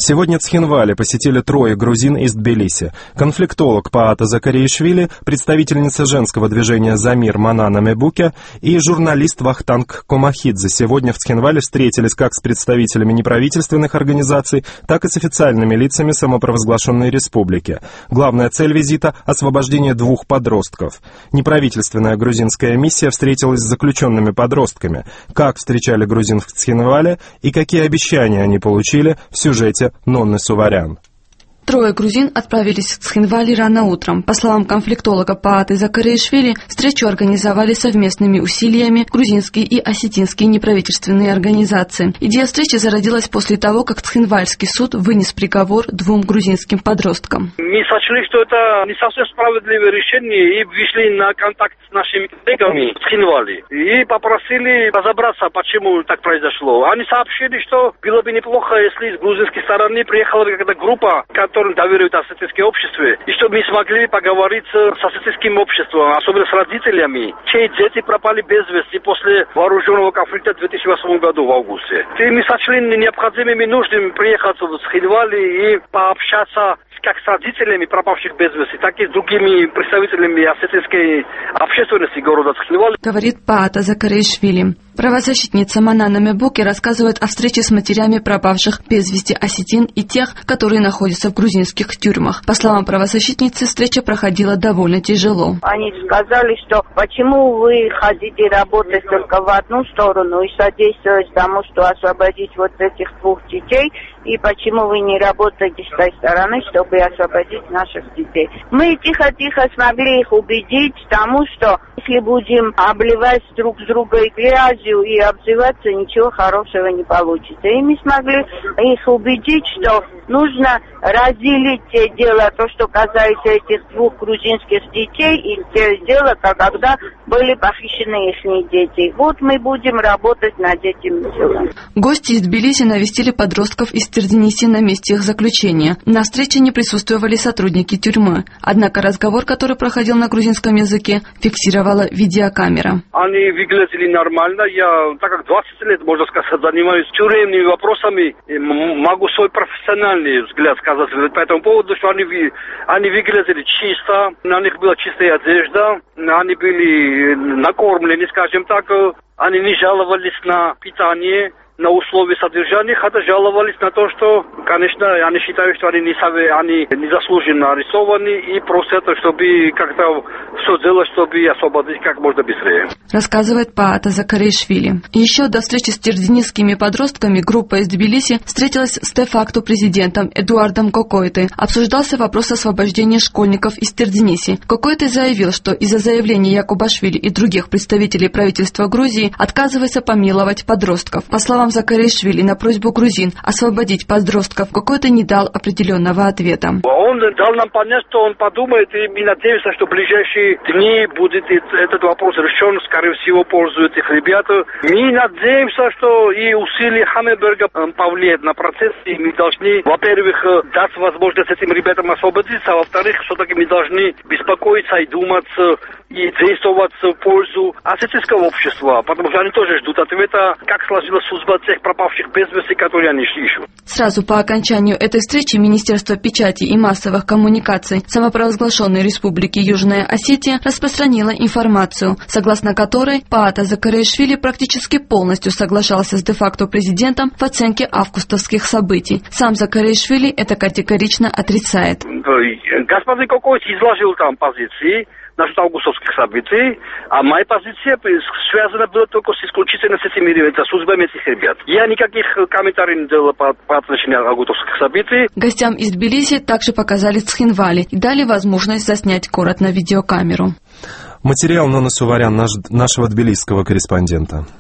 Сегодня Цхинвали посетили 3 грузин из Тбилиси. Конфликтолог Паата Закаришвили, представительница женского движения «За мир» Манана Мебуке и журналист Вахтанг Комахидзе сегодня в Цхинвале встретились как с представителями неправительственных организаций, так и с официальными лицами самопровозглашенной республики. Главная цель визита – освобождение 2 подростков. Неправительственная грузинская миссия встретилась с заключенными подростками. Как встречали грузин в Цхинвале и какие обещания они получили в сюжете Нонны Суварян. 3 грузин отправились в Цхинвали рано утром. По словам конфликтолога Пааты Закаришвили, встречу организовали совместными усилиями грузинские и осетинские неправительственные организации. Идея встречи зародилась после того, как Цхинвальский суд вынес приговор 2 грузинским подросткам. Мы сочли, что это не совсем справедливое решение, и вышли на контакт с нашими коллегами в Цхинвали и попросили разобраться, почему так произошло. Они сообщили, что было бы неплохо, если с грузинской стороны приехала какая-то группа, которым доверяют осетинское общество, и чтобы мы смогли поговорить с осетинским обществом, особенно с родителями, чьи дети пропали без вести после вооруженного конфликта в 2008 году в августе. И мы сочли необходимым и нужным приехать в Цхинвали и пообщаться как с родителями пропавших без вести, так и с другими представителями осетинской общественности города Цхинвали. Говорит Паата Закаришвили. Правозащитница Манана Мебуке рассказывает о встрече с матерями пропавших без вести осетин и тех, которые находятся в грузинских тюрьмах. По словам правозащитницы, встреча проходила довольно тяжело. Они сказали, что почему вы хотите работать только в одну сторону и содействовать тому, что освободить вот этих 2 детей, и почему вы не работаете с той стороны, чтобы освободить наших детей. Мы тихо-тихо смогли их убедить тому, что если будем обливать друг с друга грязью и обзываться, ничего хорошего не получится. И мы смогли их убедить, что нужно разделить дело, то, что касается этих 2 грузинских детей, и дело, когда были похищены их дети. Вот мы будем работать над этим делом. Гости из Тбилиси навестили подростков из Тердениси на месте их заключения. На встрече не присутствовали сотрудники тюрьмы. Однако разговор, который проходил на грузинском языке, фиксировала видеокамера. Они выглядели нормально. Я, так как 20 лет, можно сказать, занимаюсь тюремными вопросами, могу свой профессиональный взгляд сказать по этому поводу, что они выглядели чисто, на них была чистая одежда, они были накормлены, скажем так, они не жаловались на питание, на условия содержания, хотя жаловались на то, что, конечно, они считают, что они незаслуженно арестованы и просят, чтобы как-то все делать, чтобы освободить как можно быстрее. Рассказывает Паата Закаришвили. Еще до встречи с терденисскими подростками группа из Тбилиси встретилась с де-факто президентом Эдуардом Кокойтой. Обсуждался вопрос освобождения школьников из Тердениси. Кокойтой заявил, что из-за заявления Якубашвили и других представителей правительства Грузии отказывается помиловать подростков. По словам Закаришвили, на просьбу грузин освободить подростков Кокойтой не дал определенного ответа. Он дал нам понять, что он подумает, и мы надеемся, что в ближайшие дни будет этот вопрос решен, скорее всего, пользу этих ребят. Мы надеемся, что и усилия Хаммерберга повлияют на процесс, и мы должны, во-первых, дать возможность этим ребятам освободиться, а во-вторых, все-таки мы должны беспокоиться и думать, и действовать в пользу осетинского общества, потому что они тоже ждут ответа, как сложилась судьба тех пропавших без вести, которые они ищут. Сразу по окончанию этой встречи Министерство печати и массовых коммуникаций самопровозглашенной Республики Южная Осетия распространило информацию, согласно которой Паата Закаришвили практически полностью соглашался с де-факто президентом в оценке августовских событий. Сам Закаришвили это категорично отрицает. Господин Кокойтой изложил там позиции насчет августовских событий, а моя позиция связана была только исключительно с этими судьбами этих ребят. Я никаких комментариев не делал по отношению августовских событий. Гостям из Тбилиси также показали Цхинвали и дали возможность заснять город на видеокамеру. Материал Нонны Суварян, нашего тбилисского корреспондента.